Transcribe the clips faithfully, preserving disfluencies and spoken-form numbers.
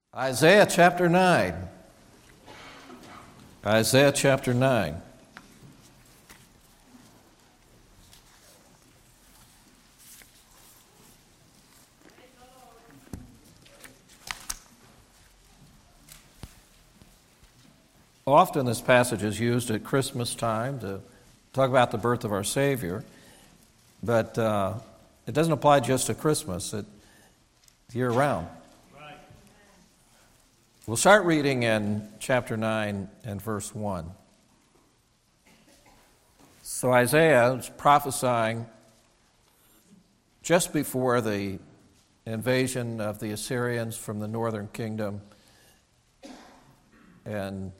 Isaiah chapter nine. Isaiah chapter nine. Often this passage is used at Christmas time to talk about the birth of our Savior, but uh, it doesn't apply just to Christmas, it's year-round. Right. We'll start reading in chapter nine and verse one. So Isaiah is prophesying just before the invasion of the Assyrians from the northern kingdom, and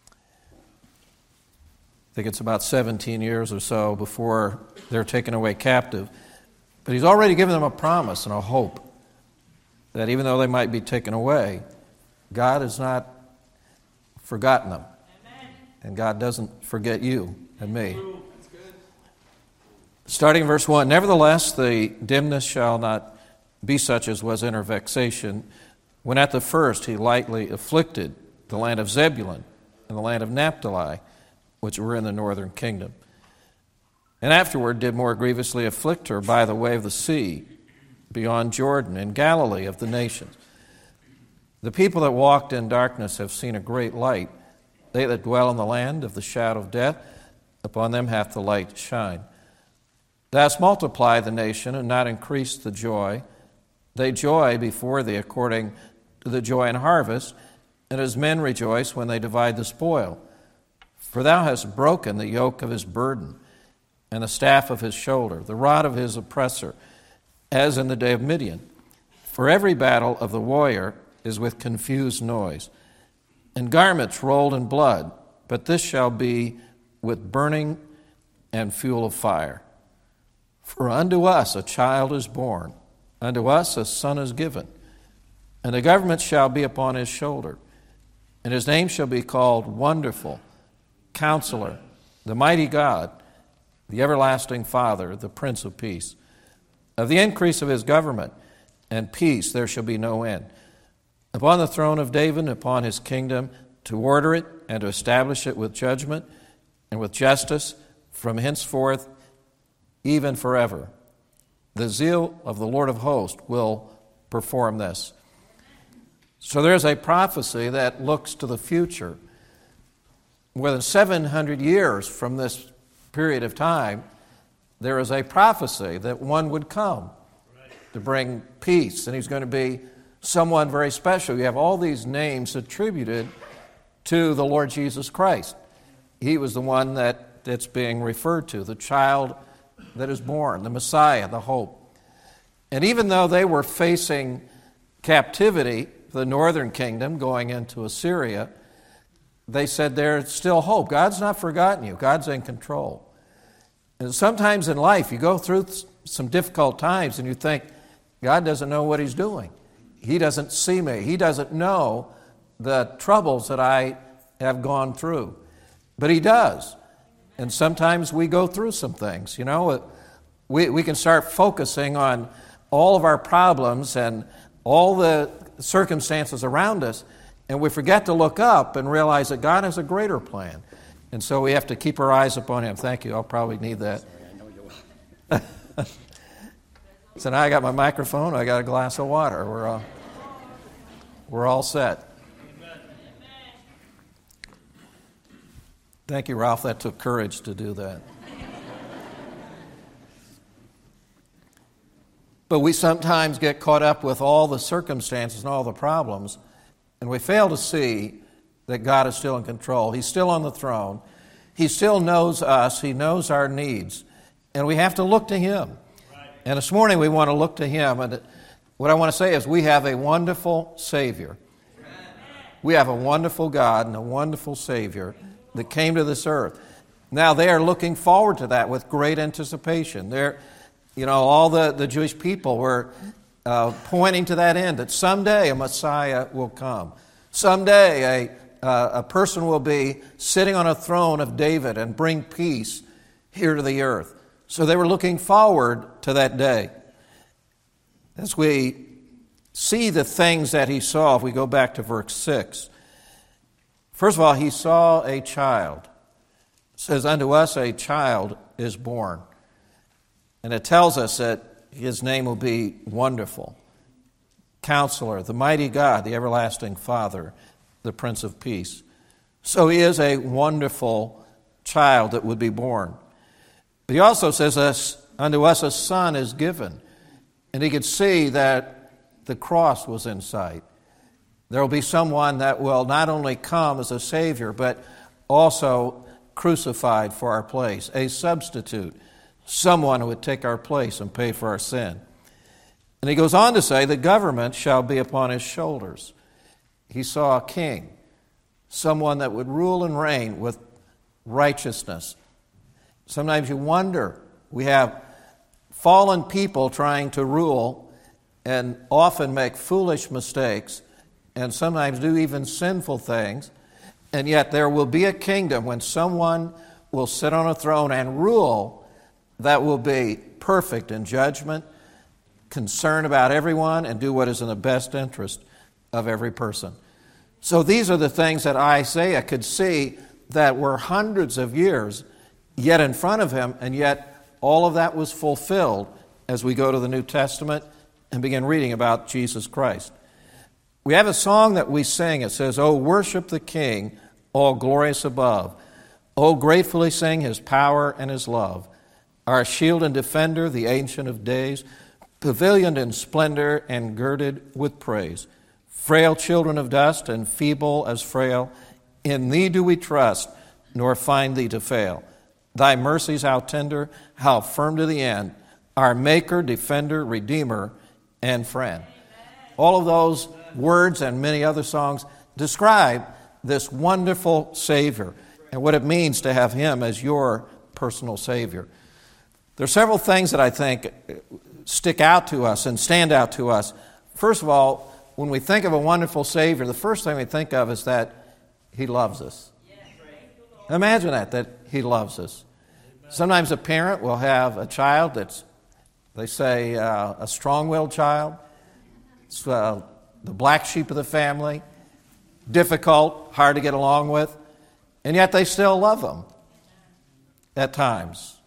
I think it's about seventeen years or so before they're taken away captive. But he's already given them a promise and a hope that even though they might be taken away, God has not forgotten them. Amen. And God doesn't forget you and me. That's good. Starting in verse one, nevertheless, the dimness shall not be such as was in her vexation, when at the first he lightly afflicted the land of Zebulun and the land of Naphtali, which were in the northern kingdom. And afterward did more grievously afflict her by the way of the sea, beyond Jordan, in Galilee of the nations. The people that walked in darkness have seen a great light. They that dwell in the land of the shadow of death, upon them hath the light shine. Thou hast multiplied the nation, and not increased the joy. They joy before thee according to the joy in harvest, and as men rejoice when they divide the spoil. For thou hast broken the yoke of his burden, and the staff of his shoulder, the rod of his oppressor, as in the day of Midian. For every battle of the warrior is with confused noise, and garments rolled in blood, but this shall be with burning and fuel of fire. For unto us a child is born, unto us a son is given, and the government shall be upon his shoulder, and his name shall be called Wonderful, Counselor, the Mighty God, the Everlasting Father, the Prince of Peace. Of the increase of his government and peace there shall be no end. Upon the throne of David and upon his kingdom, to order it and to establish it with judgment and with justice from henceforth, even forever. The zeal of the Lord of hosts will perform this. So there's a prophecy that looks to the future. More than seven hundred years from this period of time, there is a prophecy that one would come to bring peace, and he's going to be someone very special. You have all these names attributed to the Lord Jesus Christ. He was the one that it's being referred to, the child that is born, the Messiah, the hope. And even though they were facing captivity, the northern kingdom going into Assyria, they said there's still hope. God's not forgotten you. God's in control. And sometimes in life you go through some difficult times and you think, God doesn't know what he's doing. He doesn't see me. He doesn't know the troubles that I have gone through. But he does. And sometimes we go through some things. You know, we, we can start focusing on all of our problems and all the circumstances around us, and we forget to look up and realize that God has a greater plan. And so we have to keep our eyes upon him. Thank you. I'll probably need that. So now I got my microphone. I got a glass of water. We're all, we're all set. Thank you, Ralph. That took courage to do that. But we sometimes get caught up with all the circumstances and all the problems, and we fail to see that God is still in control. He's still on the throne. He still knows us. He knows our needs. And we have to look to him. Right. And this morning we want to look to him. And what I want to say is we have a wonderful Savior. Right. We have a wonderful God and a wonderful Savior that came to this earth. Now they are looking forward to that with great anticipation. They're, you know, all the, the Jewish people were uh, pointing to that end, that someday a Messiah will come. Someday a Uh, a person will be sitting on a throne of David and bring peace here to the earth. So they were looking forward to that day. As we see the things that he saw, if we go back to verse six. First of all, he saw a child. It says, unto us a child is born. And it tells us that his name will be Wonderful, Counselor, the Mighty God, the Everlasting Father, the Prince of Peace. So he is a wonderful child that would be born. But he also says, us, unto us a son is given. And he could see that the cross was in sight. There will be someone that will not only come as a Savior, but also crucified for our place, a substitute, someone who would take our place and pay for our sin. And he goes on to say, the government shall be upon his shoulders. He saw a king, someone that would rule and reign with righteousness. Sometimes you wonder, we have fallen people trying to rule and often make foolish mistakes and sometimes do even sinful things. And yet there will be a kingdom when someone will sit on a throne and rule that will be perfect in judgment, concerned about everyone, and do what is in the best interest of every person. So these are the things that Isaiah could see that were hundreds of years yet in front of him, and yet all of that was fulfilled as we go to the New Testament and begin reading about Jesus Christ. We have a song that we sing. It says, "Oh, worship the King, all glorious above. Oh, gratefully sing his power and his love. Our shield and defender, the Ancient of Days, pavilioned in splendor and girded with praise. Frail children of dust and feeble as frail, in thee do we trust, nor find thee to fail. Thy mercies how tender, how firm to the end, our Maker, Defender, Redeemer, and Friend." All of those words and many other songs describe this wonderful Savior and what it means to have him as your personal Savior. There are several things that I think stick out to us and stand out to us. First of all, when we think of a wonderful Savior, the first thing we think of is that he loves us. Imagine that, that he loves us. Sometimes a parent will have a child that's, they say, uh, a strong-willed child. It's uh, the black sheep of the family, difficult, hard to get along with, and yet they still love them at times.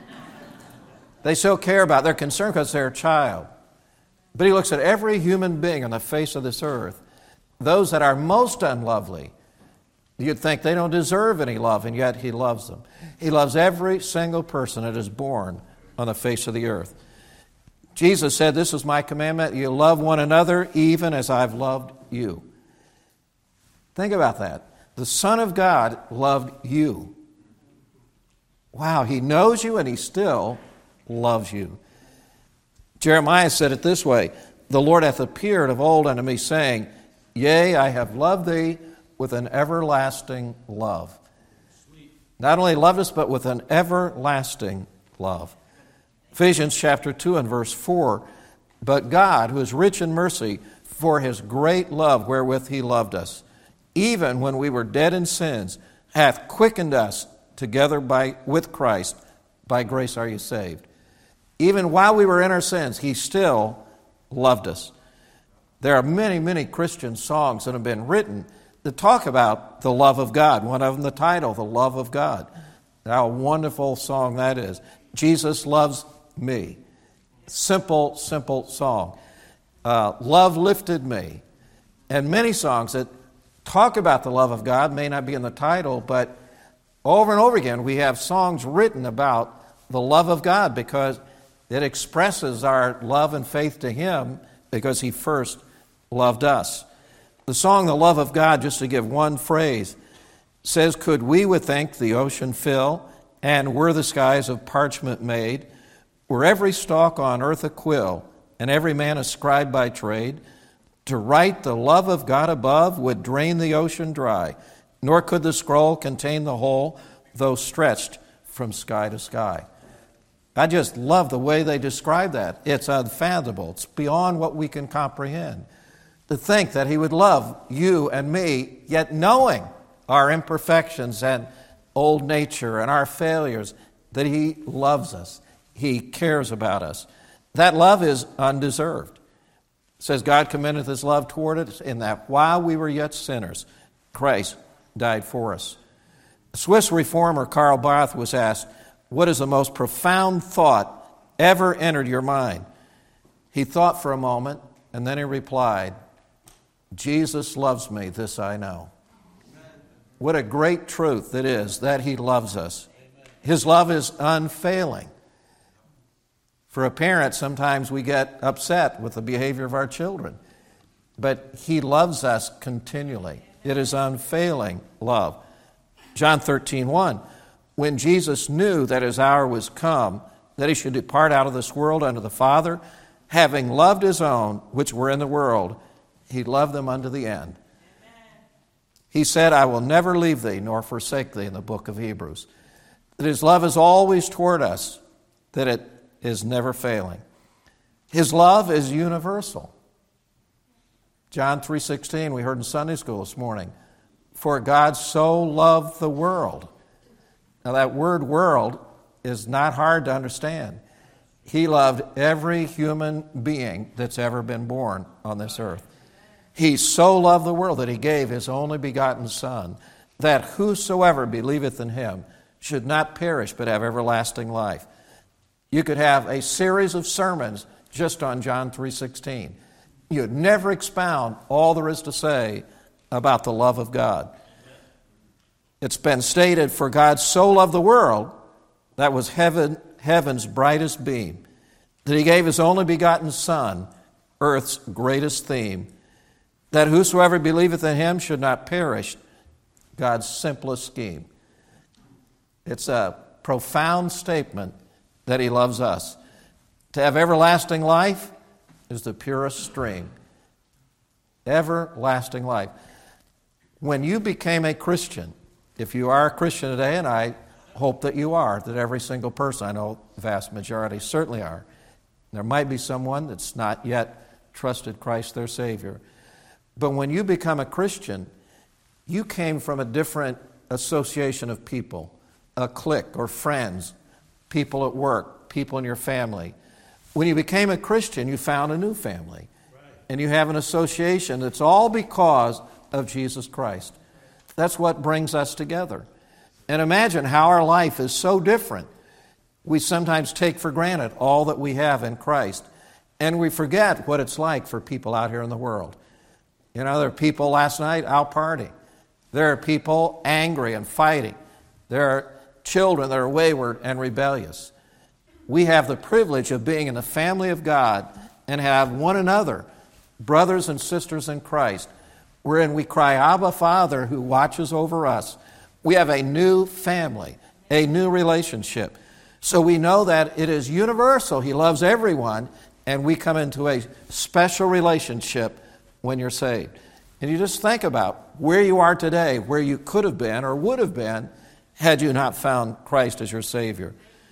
They still care about, they're concerned because they're a child. But he looks at every human being on the face of this earth, those that are most unlovely. You'd think they don't deserve any love, and yet he loves them. He loves every single person that is born on the face of the earth. Jesus said, "This is my commandment, you love one another even as I've loved you." Think about that. The Son of God loved you. Wow, he knows you and he still loves you. Jeremiah said it this way, "The Lord hath appeared of old unto me, saying, Yea, I have loved thee with an everlasting love." Not only loved us, but with an everlasting love. Ephesians chapter two and verse four, "But God, who is rich in mercy, for his great love wherewith he loved us, even when we were dead in sins, hath quickened us together by with Christ. By grace are you saved." Even while we were in our sins, he still loved us. There are many, many Christian songs that have been written that talk about the love of God. One of them, the title, "The Love of God." How wonderful song that is. "Jesus Loves Me." Simple, simple song. Uh, "Love Lifted Me." And many songs that talk about the love of God, may not be in the title, but over and over again we have songs written about the love of God because it expresses our love and faith to him because he first loved us. The song, "The Love of God," just to give one phrase, says, "Could we with ink the ocean fill, and were the skies of parchment made, were every stalk on earth a quill, and every man a scribe by trade, to write the love of God above would drain the ocean dry, nor could the scroll contain the whole, though stretched from sky to sky." I just love the way they describe that. It's unfathomable. It's beyond what we can comprehend. To think that he would love you and me, yet knowing our imperfections and old nature and our failures, that he loves us. He cares about us. That love is undeserved. It says, God commendeth his love toward us in that while we were yet sinners, Christ died for us. Swiss reformer Karl Barth was asked, what is the most profound thought ever entered your mind? He thought for a moment, and then he replied, Jesus loves me, this I know. What a great truth it is that he loves us. His love is unfailing. For a parent, sometimes we get upset with the behavior of our children, but he loves us continually. It is unfailing love. John thirteen one, when Jesus knew that his hour was come, that he should depart out of this world unto the Father, having loved his own, which were in the world, he loved them unto the end. He said, I will never leave thee nor forsake thee in the book of Hebrews. That his love is always toward us, that it is never failing. His love is universal. John three sixteen, we heard in Sunday school this morning, for God so loved the world. Now that word world is not hard to understand. He loved every human being that's ever been born on this earth. He so loved the world that he gave his only begotten Son, that whosoever believeth in him should not perish but have everlasting life. You could have a series of sermons just on John three sixteen. You'd never expound all there is to say about the love of God. It's been stated, for God so loved the world, that was heaven, heaven's brightest beam, that he gave his only begotten Son, earth's greatest theme, that whosoever believeth in him should not perish, God's simplest scheme. It's a profound statement that he loves us. To have everlasting life is the purest stream. Everlasting life. When you became a Christian, if you are a Christian today, and I hope that you are, that every single person, I know the vast majority certainly are. There might be someone that's not yet trusted Christ their Savior. But when you become a Christian, you came from a different association of people, a clique or friends, people at work, people in your family. When you became a Christian, you found a new family. Right. And you have an association that's all because of Jesus Christ. That's what brings us together. And imagine how our life is so different. We sometimes take for granted all that we have in Christ. And we forget what it's like for people out here in the world. You know, there are people last night out partying. There are people angry and fighting. There are children that are wayward and rebellious. We have the privilege of being in the family of God and have one another, brothers and sisters in Christ, wherein we cry, Abba, Father, who watches over us. We have a new family, a new relationship. So we know that it is universal. He loves everyone, and we come into a special relationship when you're saved. And you just think about where you are today, where you could have been or would have been had you not found Christ as your Savior.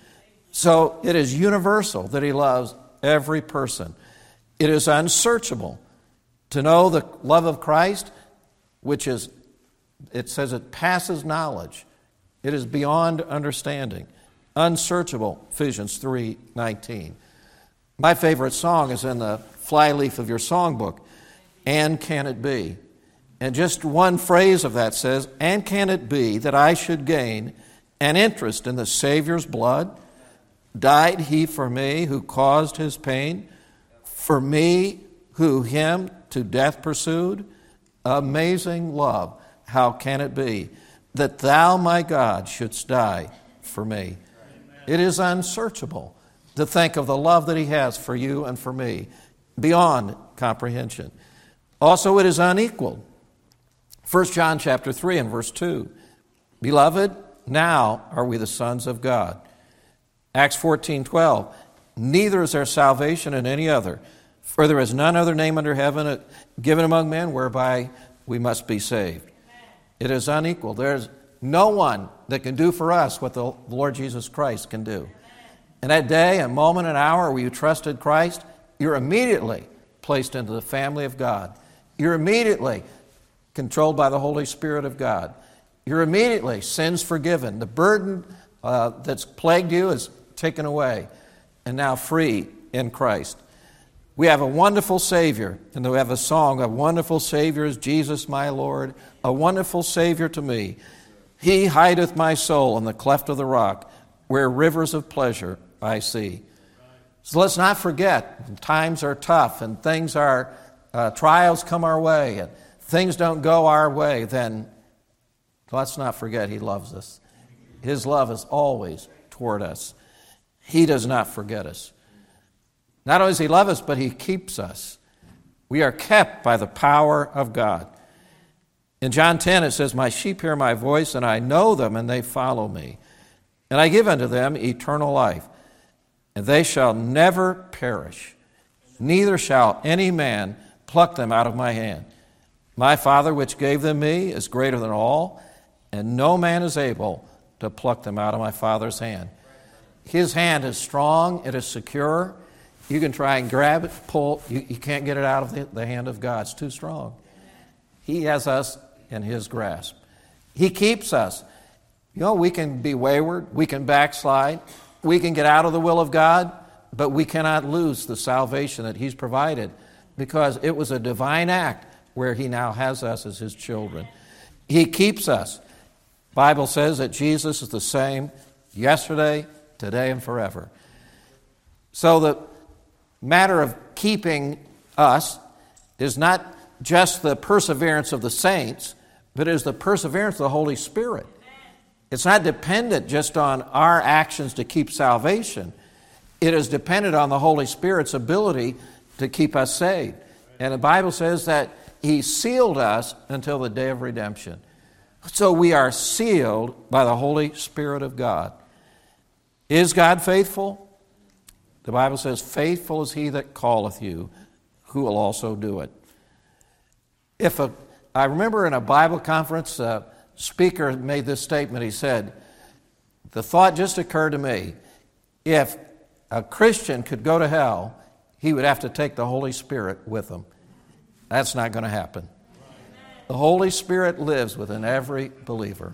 So it is universal that he loves every person. It is unsearchable to know the love of Christ, which is, it says it passes knowledge. It is beyond understanding. Unsearchable, Ephesians three nineteen. My favorite song is in the flyleaf of your songbook, And Can It Be? And just one phrase of that says, And can it be that I should gain an interest in the Savior's blood? Died he for me who caused his pain? For me who him to death pursued? Amazing love, how can it be that thou, my God, shouldst die for me? Amen. It is unsearchable to think of the love that he has for you and for me, beyond comprehension. Also, it is unequaled. First John chapter three and verse two. Beloved, now are we the sons of God. Acts fourteen twelve. Neither is there salvation in any other, for there is none other name under heaven given among men whereby we must be saved. It is unequal. There's no one that can do for us what the Lord Jesus Christ can do. And that day, a moment, an hour where you trusted Christ, you're immediately placed into the family of God. You're immediately controlled by the Holy Spirit of God. You're immediately sins forgiven. The burden uh, that's plagued you is taken away and now free in Christ. We have a wonderful Savior, and we have a song, "A wonderful Savior is Jesus my Lord, a wonderful Savior to me. He hideth my soul in the cleft of the rock, where rivers of pleasure I see." So let's not forget, when times are tough and things are, uh, trials come our way and things don't go our way, then let's not forget He loves us. His love is always toward us. He does not forget us. Not only does He love us, but He keeps us. We are kept by the power of God. In John ten it says, "My sheep hear my voice, and I know them, and they follow me. And I give unto them eternal life, and they shall never perish, neither shall any man pluck them out of my hand. My Father which gave them me is greater than all, and no man is able to pluck them out of my Father's hand." His hand is strong, it is secure. You can try and grab it, pull, you, you can't get it out of the, the hand of God. It's too strong. He has us in His grasp. He keeps us. You know, we can be wayward, we can backslide, we can get out of the will of God, but we cannot lose the salvation that He's provided, because it was a divine act where He now has us as His children. He keeps us. The Bible says that Jesus is the same yesterday, today, and forever. So the matter of keeping us is not just the perseverance of the saints, but it is the perseverance of the Holy Spirit. It's not dependent just on our actions to keep salvation. It is dependent on the Holy Spirit's ability to keep us saved. And the Bible says that He sealed us until the day of redemption. So we are sealed by the Holy Spirit of God. Is God faithful? The Bible says, "Faithful is He that calleth you, who will also do it." If a, I remember in a Bible conference, a speaker made this statement. He said, "The thought just occurred to me, if a Christian could go to hell, he would have to take the Holy Spirit with him." That's not going to happen. The Holy Spirit lives within every believer.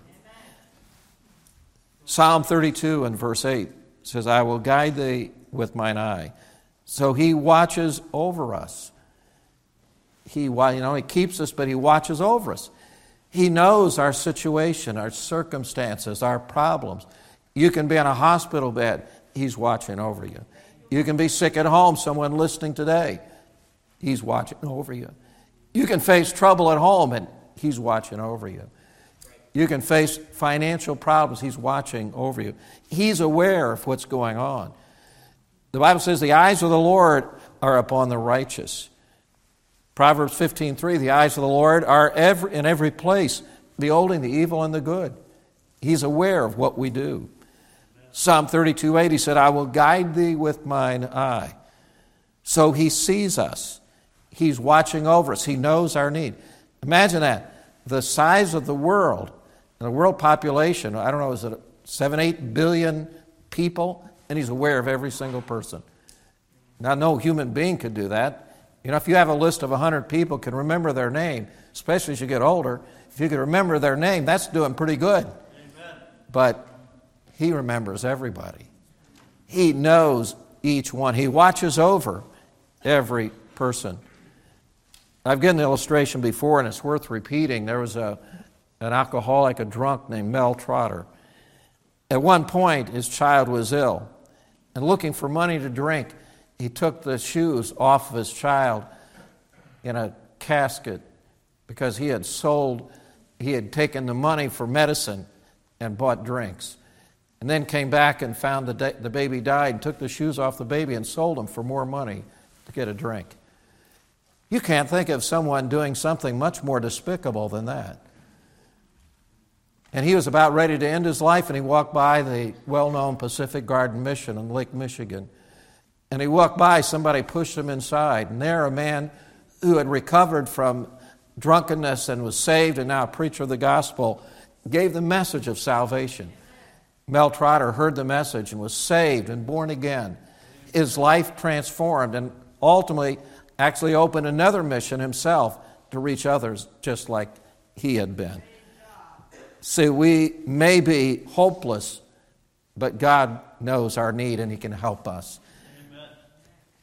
Psalm thirty-two and verse eight says, "I will guide thee with mine eye." So He watches over us. He, you know, He keeps us, but He watches over us. He knows our situation, our circumstances, our problems. You can be in a hospital bed, He's watching over you. You can be sick at home, someone listening today, He's watching over you. You can face trouble at home, and He's watching over you. You can face financial problems, He's watching over you. He's aware of what's going on. The Bible says the eyes of the Lord are upon the righteous. Proverbs fifteen three, "The eyes of the Lord are every, in every place, beholding the evil and the good." He's aware of what we do. Psalm thirty-two eight, He said, "I will guide thee with mine eye." So He sees us. He's watching over us. He knows our need. Imagine that. The size of the world, the world population, I don't know, is it seven, eight billion people? And He's aware of every single person. Now, no human being could do that. You know, if you have a list of one hundred people, can remember their name, especially as you get older, if you can remember their name, that's doing pretty good. Amen. But He remembers everybody. He knows each one. He watches over every person. I've given the illustration before, and it's worth repeating. There was a, an alcoholic, a drunk named Mel Trotter. At one point, his child was ill, and looking for money to drink, he took the shoes off of his child in a casket because he had sold, he had taken the money for medicine and bought drinks. And then came back and found the, da- the baby died and took the shoes off the baby and sold them for more money to get a drink. You can't think of someone doing something much more despicable than that. And he was about ready to end his life, and he walked by the well-known Pacific Garden Mission in Lake Michigan. And he walked by, somebody pushed him inside, and there a man who had recovered from drunkenness and was saved and now a preacher of the gospel gave the message of salvation. Mel Trotter heard the message and was saved and born again. His life transformed, and ultimately actually opened another mission himself to reach others just like he had been. See, we may be hopeless, but God knows our need and He can help us. Amen.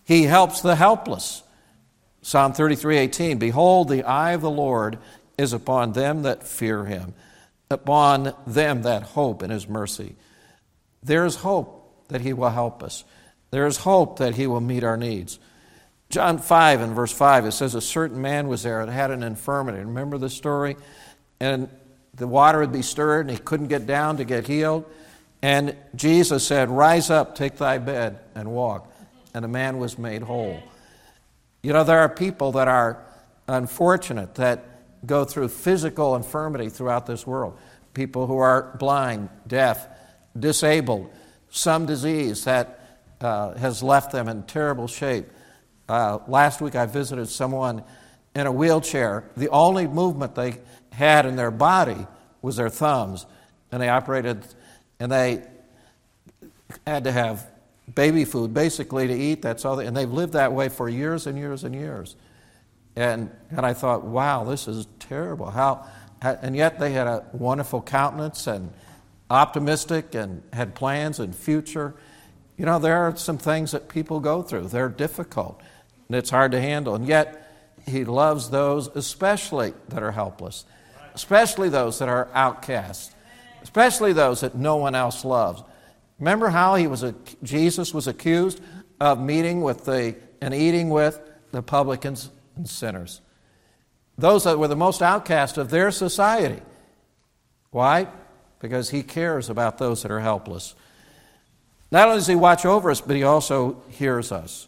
He helps the helpless. Psalm thirty-three eighteen, behold, the eye of the Lord is upon them that fear him, upon them that hope in his mercy. There is hope that he will help us. There is hope that he will meet our needs. John five and verse five, it says, a certain man was there that had an infirmity. Remember the story? And the water would be stirred, and he couldn't get down to get healed. And Jesus said, rise up, take thy bed, and walk. And the man was made whole. You know, there are people that are unfortunate that go through physical infirmity throughout this world. People who are blind, deaf, disabled, some disease that uh, has left them in terrible shape. Uh, last week I visited someone in a wheelchair. The only movement they had in their body was their thumbs, and they operated, and they had to have baby food basically to eat. That's all they, and they've lived that way for years and years and years. And and I thought, wow, this is terrible. How, and yet they had a wonderful countenance and optimistic and had plans and future. You know, there are some things that people go through. They're difficult, and it's hard to handle. And yet, he loves those especially that are helpless, especially those that are outcast, especially those that no one else loves. Remember how he was a, Jesus was accused of meeting with the and eating with the publicans and sinners, those that were the most outcast of their society. Why? Because he cares about those that are helpless. Not only does he watch over us, but he also hears us.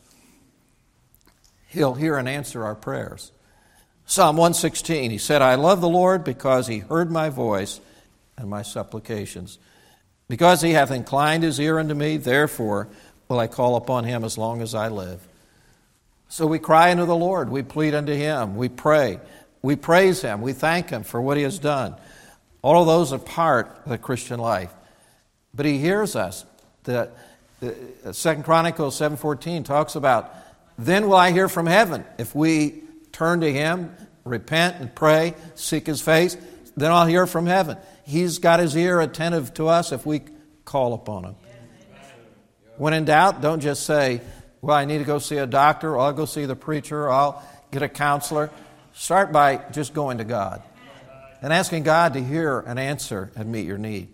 He'll hear and answer our prayers. Psalm one sixteen, he said, I love the Lord because he heard my voice and my supplications. Because he hath inclined his ear unto me, therefore will I call upon him as long as I live. So we cry unto the Lord, we plead unto him, we pray, we praise him, we thank him for what he has done. All of those are part of the Christian life. But he hears us. The, the Second Chronicles seven fourteen talks about, then will I hear from heaven. If we turn to him, repent and pray, seek his face, then I'll hear from heaven. He's got his ear attentive to us if we call upon him. When in doubt, don't just say, well, I need to go see a doctor, or I'll go see the preacher, or I'll get a counselor. Start by just going to God and asking God to hear and answer and meet your need.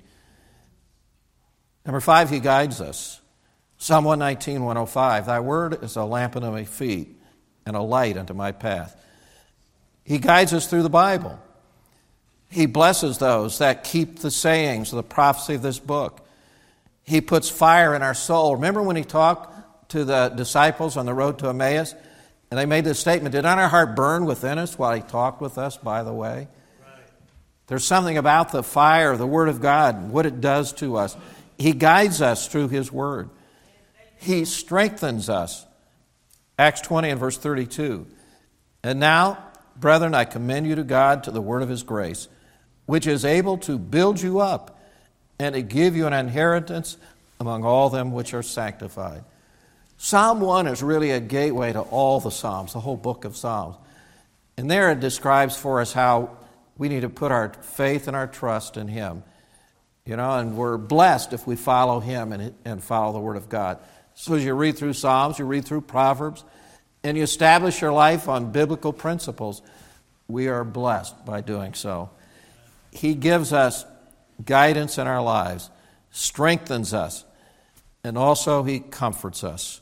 Number five, he guides us. Psalm one nineteen, one oh five, thy word is a lamp unto my feet and a light unto my path. He guides us through the Bible. He blesses those that keep the sayings of the prophecy of this book. He puts fire in our soul. Remember when he talked to the disciples on the road to Emmaus? And they made this statement, did not our heart burn within us while he talked with us by the way? Right. There's something about the fire, the Word of God, what it does to us. He guides us through his Word. He strengthens us. Acts twenty and verse thirty-two. And now, brethren, I commend you to God, to the word of his grace, which is able to build you up and to give you an inheritance among all them which are sanctified. Psalm one is really a gateway to all the Psalms, the whole book of Psalms. And there it describes for us how we need to put our faith and our trust in him. You know, and we're blessed if we follow him and, and follow the Word of God. So as you read through Psalms, you read through Proverbs, and you establish your life on biblical principles, we are blessed by doing so. He gives us guidance in our lives, strengthens us, and also he comforts us.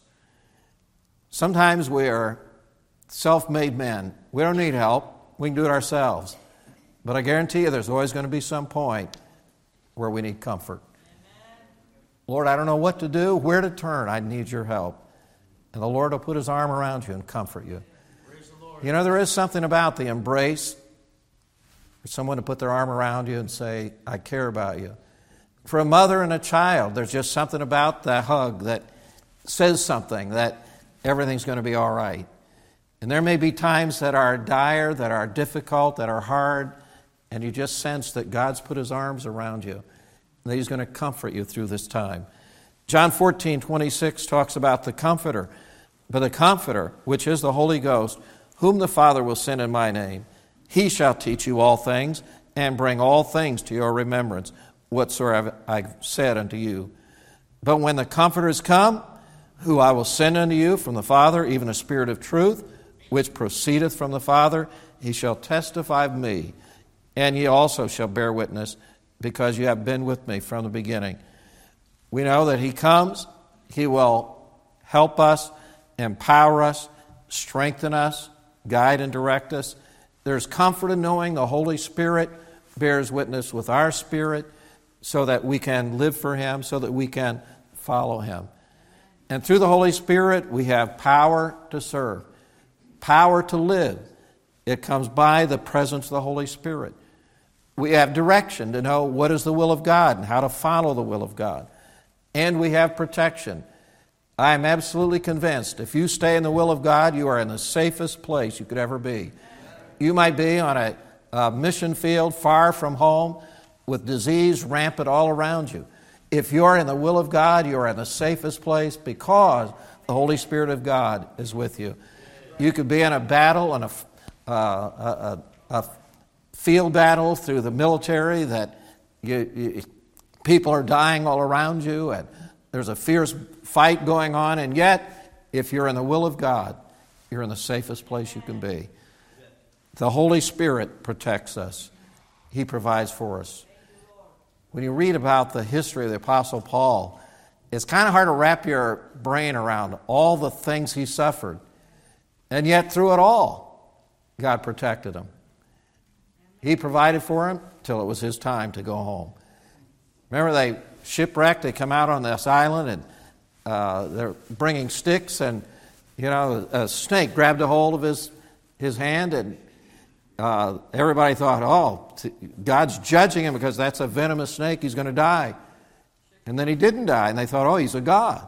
Sometimes we are self-made men. We don't need help. We can do it ourselves. But I guarantee you there's always going to be some point where we need comfort. Amen. Lord, I don't know what to do, where to turn. I need your help. And the Lord will put his arm around you and comfort you. You know, there is something about the embrace, for someone to put their arm around you and say, I care about you. For a mother and a child, there's just something about the hug that says something, that everything's going to be all right. And there may be times that are dire, that are difficult, that are hard, and you just sense that God's put his arms around you, and that he's going to comfort you through this time. John fourteen, twenty-six talks about the Comforter. But the Comforter, which is the Holy Ghost, whom the Father will send in my name, he shall teach you all things, and bring all things to your remembrance, whatsoever I've said unto you. But when the Comforter is come, who I will send unto you from the Father, even a Spirit of truth, which proceedeth from the Father. He shall testify of me, and ye also shall bear witness, because you have been with me from the beginning. We know that He comes, He will help us, empower us, strengthen us, guide and direct us. There's comfort in knowing the Holy Spirit bears witness with our spirit so that we can live for Him, so that we can follow Him. And through the Holy Spirit, we have power to serve, power to live. It comes by the presence of the Holy Spirit. We have direction to know what is the will of God and how to follow the will of God. And we have protection. I am absolutely convinced if you stay in the will of God, you are in the safest place you could ever be. You might be on a, a mission field far from home with disease rampant all around you. If you're in the will of God, you're in the safest place because the Holy Spirit of God is with you. You could be in a battle, in a, uh, a, a, a field battle through the military that you, you, people are dying all around you and there's a fierce fight going on, and yet, if you're in the will of God, you're in the safest place you can be. The Holy Spirit protects us. He provides for us. When you read about the history of the Apostle Paul, it's kind of hard to wrap your brain around all the things he suffered. And yet, through it all, God protected him. He provided for him till it was his time to go home. Remember, they shipwrecked. They come out on this island, and uh, they're bringing sticks, and, you know, a snake grabbed a hold of his, his hand, and Uh, everybody thought, oh, God's judging him because that's a venomous snake. He's going to die. And then he didn't die. And they thought, oh, he's a god.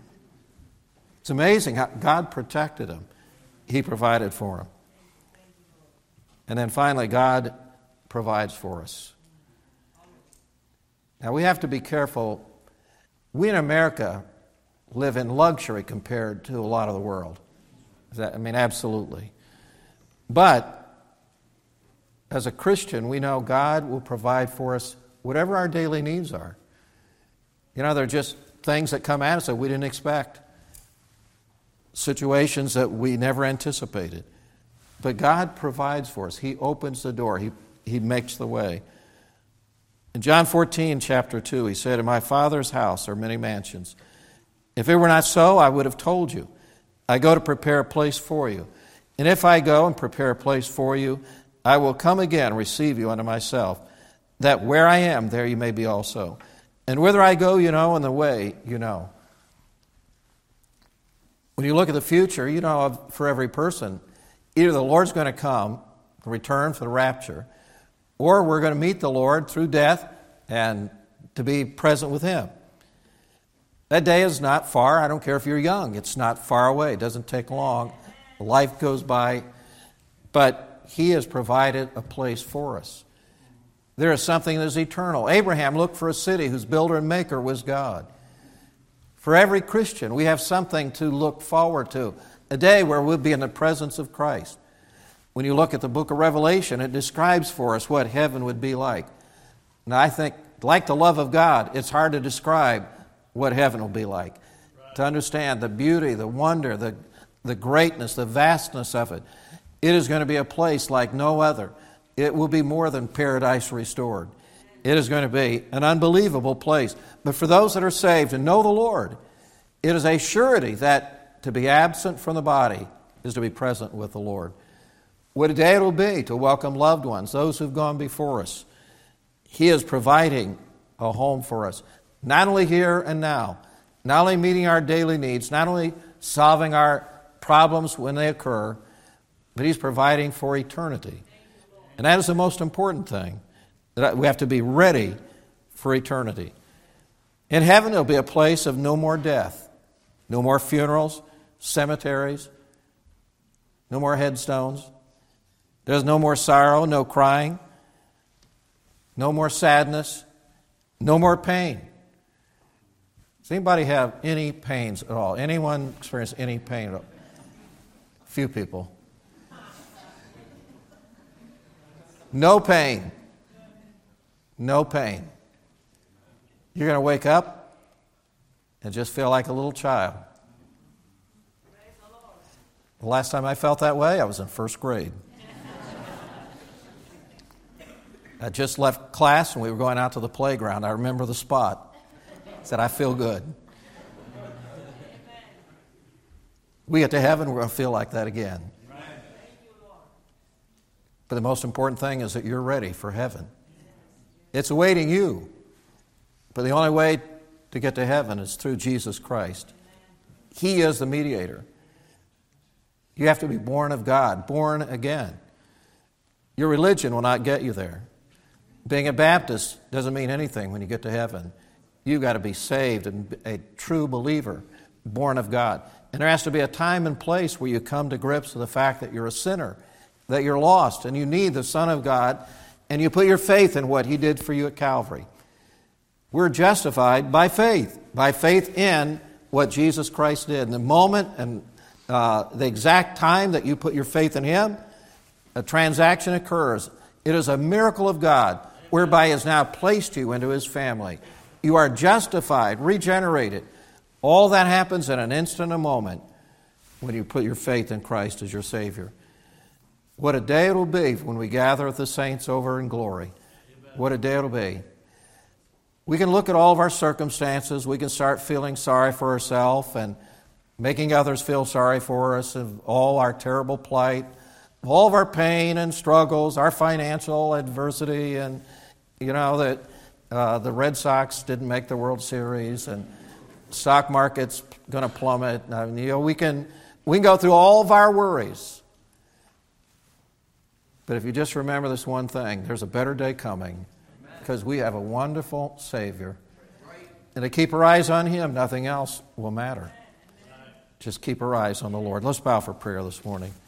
It's amazing how God protected him. He provided for him. And then finally, God provides for us. Now, we have to be careful. We in America live in luxury compared to a lot of the world. That, I mean, absolutely. But as a Christian, we know God will provide for us whatever our daily needs are. You know, they're just things that come at us that we didn't expect, situations that we never anticipated. But God provides for us. He opens the door. He, he makes the way. In John fourteen, chapter two, he said, "In my Father's house are many mansions. If it were not so, I would have told you. I go to prepare a place for you. And if I go and prepare a place for you, I will come again and receive you unto myself, that where I am, there you may be also. And whither I go, you know, and the way, you know." When you look at the future, you know, for every person, either the Lord's going to come, return for the rapture, or we're going to meet the Lord through death and to be present with Him. That day is not far. I don't care if you're young. It's not far away. It doesn't take long. Life goes by. But He has provided a place for us. There is something that is eternal. Abraham looked for a city whose builder and maker was God. For every Christian, we have something to look forward to, a day where we'll be in the presence of Christ. When you look at the book of Revelation, it describes for us what heaven would be like. Now, I think, like the love of God, it's hard to describe what heaven will be like. Right. To understand the beauty, the wonder, the, the greatness, the vastness of it. It is going to be a place like no other. It will be more than paradise restored. It is going to be an unbelievable place. But for those that are saved and know the Lord, it is a surety that to be absent from the body is to be present with the Lord. What a day it will be to welcome loved ones, those who've gone before us. He is providing a home for us, not only here and now, not only meeting our daily needs, not only solving our problems when they occur, but He's providing for eternity. And that is the most important thing, that we have to be ready for eternity. In heaven, there'll be a place of no more death, no more funerals, cemeteries, no more headstones. There's no more sorrow, no crying, no more sadness, no more pain. Does anybody have any pains at all? Anyone experience any pain at all? Few people. No pain. No pain. You're going to wake up and just feel like a little child. The last time I felt that way, I was in first grade. I just left class and we were going out to the playground. I remember the spot. I said, I feel good. We get to heaven, we're going to feel like that again. But the most important thing is that you're ready for heaven. It's awaiting you. But the only way to get to heaven is through Jesus Christ. He is the mediator. You have to be born of God, born again. Your religion will not get you there. Being a Baptist doesn't mean anything when you get to heaven. You've got to be saved and a true believer, born of God. And there has to be a time and place where you come to grips with the fact that you're a sinner, that you're lost, and you need the Son of God, and you put your faith in what He did for you at Calvary. We're justified by faith, by faith in what Jesus Christ did. And the moment and uh, the exact time that you put your faith in Him, a transaction occurs. It is a miracle of God, whereby He has now placed you into His family. You are justified, regenerated. All that happens in an instant, a moment, when you put your faith in Christ as your Savior. What a day it will be when we gather with the saints over in glory. What a day it will be. We can look at all of our circumstances. We can start feeling sorry for ourselves and making others feel sorry for us of all our terrible plight, all of our pain and struggles, our financial adversity, and, you know, that uh, the Red Sox didn't make the World Series and stock market's going to plummet. I mean, you know, we can we can go through all of our worries. But if you just remember this one thing, there's a better day coming because we have a wonderful Savior. And to keep our eyes on Him, nothing else will matter. Just keep our eyes on the Lord. Let's bow for prayer this morning.